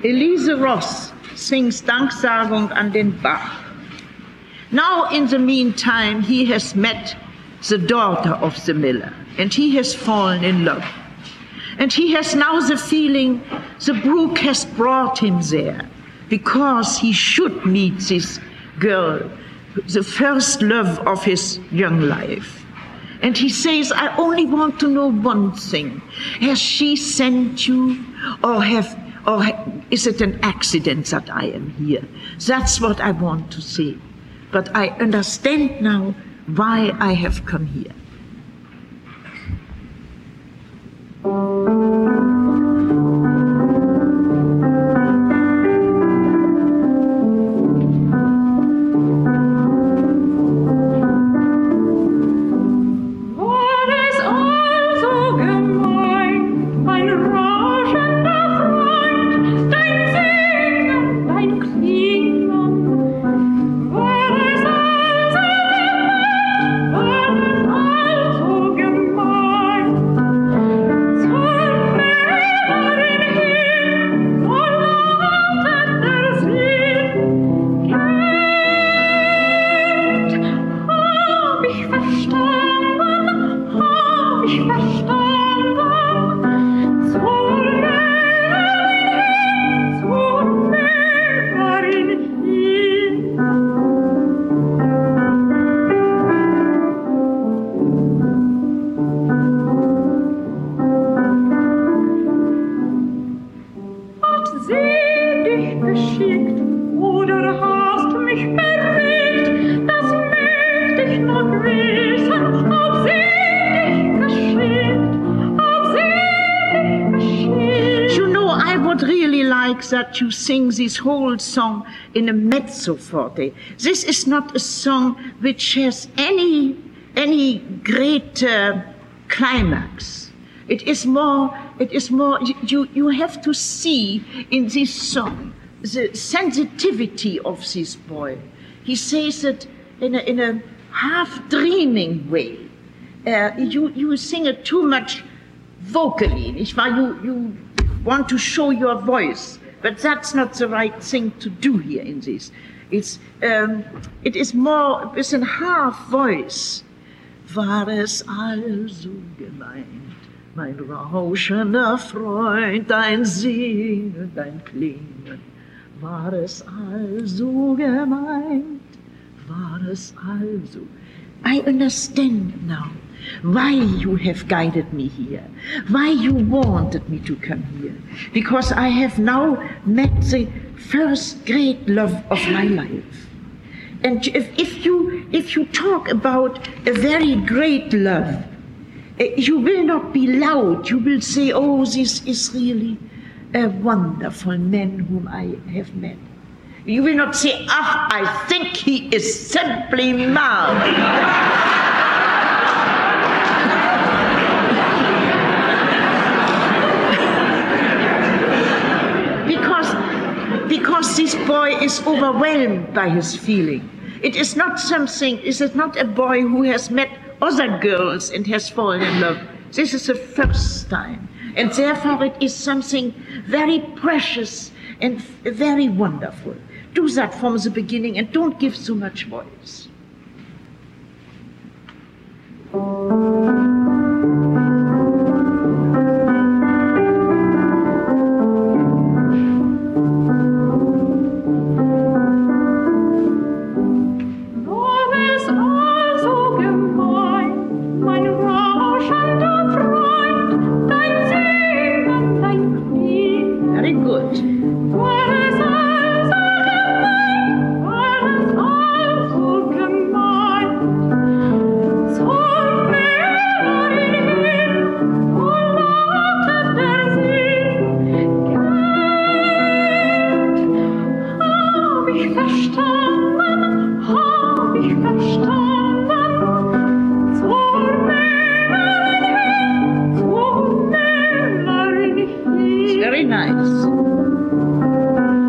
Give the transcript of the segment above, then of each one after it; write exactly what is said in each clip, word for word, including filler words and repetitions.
Elise Ross sings Danksagung an den Bach. Now, in the meantime, he has met the daughter of the miller, and he has fallen in love. And he has now the feeling the brook has brought him there, because he should meet this girl, the first love of his young life. And he says, I only want to know one thing. Has she sent you, or have, or is it an accident that I am here? That's what I want to say. But I understand now why I have come here. That you sing this whole song in a mezzo forte. This is not a song which has any any great uh, climax. It is more. It is more. You you have to see in this song the sensitivity of this boy. He says it in a in a half dreaming way. Uh, you you sing it too much vocally. Nicht wahr? You you want to show your voice. But that's not the right thing to do here in this. It's, um, it is more with a half voice. War es also gemeint, mein rauschender Freund, dein Singen, dein Klingen. War es also gemeint, war es also. I understand now why you have guided me here, why you wanted me to come here, because I have now met the first great love of my life. And if, if you if you talk about a very great love, you will not be loud. You will say, oh, this is really a wonderful man whom I have met. You will not say, ah, I think he is simply mad. Because this boy is overwhelmed by his feeling. It is not something, it is not a boy who has met other girls and has fallen in love. This is the first time. And therefore it is something very precious and very wonderful. Do that from the beginning and don't give so much voice. Very nice.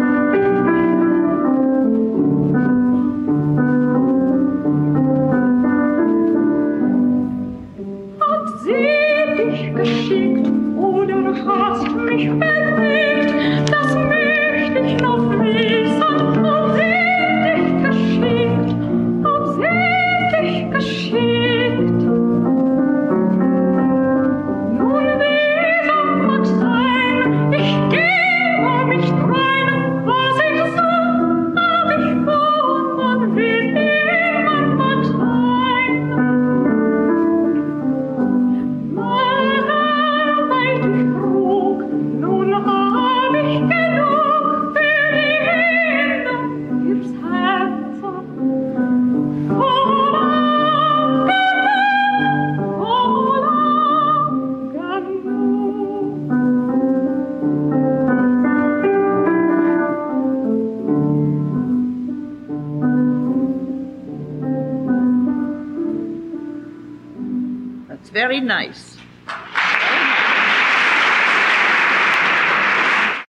very nice.